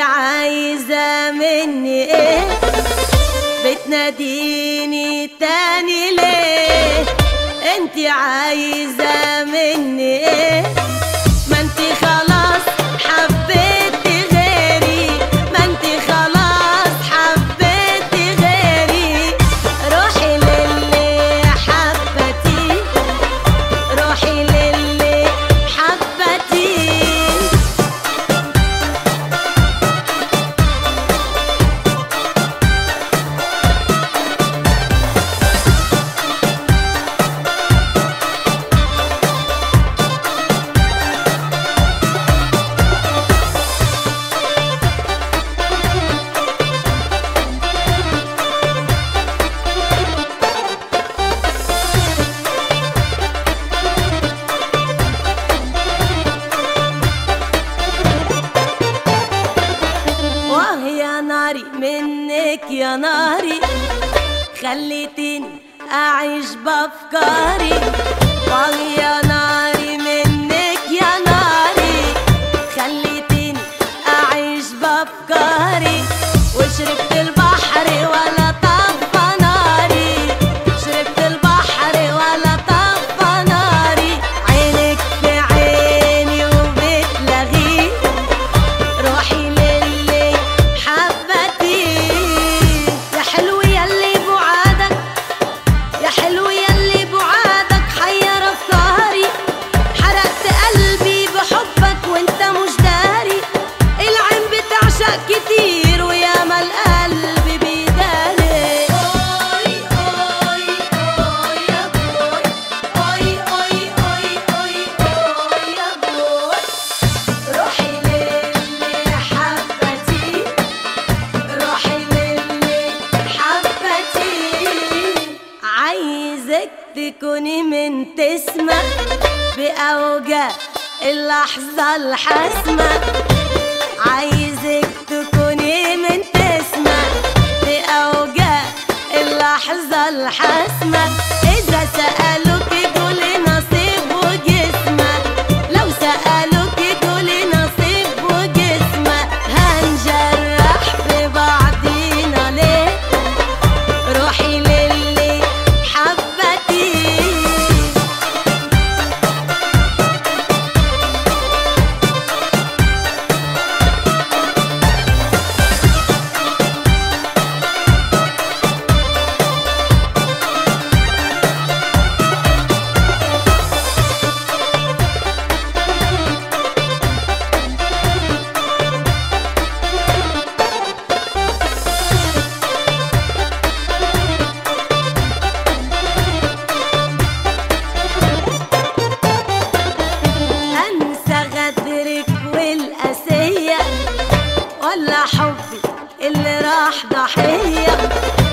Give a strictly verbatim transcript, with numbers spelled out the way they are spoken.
عايزة مني ايه؟ بتناديني تاني ليه؟ انت عايزة مني ايه؟ ما انت خلاص حبيتي غيري، ما انت خلاص حبيتي غيري. روحي للي حبتي، روحي للي حبتي. منك يا ناري خليتيني أعيش بأفكاري. واه يا ناري منك يا ناري خليتيني أعيش بأفكاري. وشربت البحر ولا طفى ناري، شربت البحر ولا طفى ناري. عينك في عيني وبتلغي، روحي للي حبتي. يا حلو يلي بعادك، يا حلو يلي بعادك حير افكاري. حرقت قلبي بحبك وانت مش داري. العين بتعشق كتير وياما القلب بيداري. اوي اوي اوي يا بوي، اوي اوي اوي اوي اوي يا بوي. روحي للي حبتي، روحي للي حبتي. عايزك تكوني من تسمة بأوجع اللحظة الحاسمة. عايزك تكوني من تسمة بأوجع اللحظة الحاسمة. إذا سألوك قولي نصيب وجسمة، لو سألوك قولي نصيب وجسمة. هنجرح في بعضينا ليه؟ روحي للي حبتي. ولا حبي اللي راح ضحية؟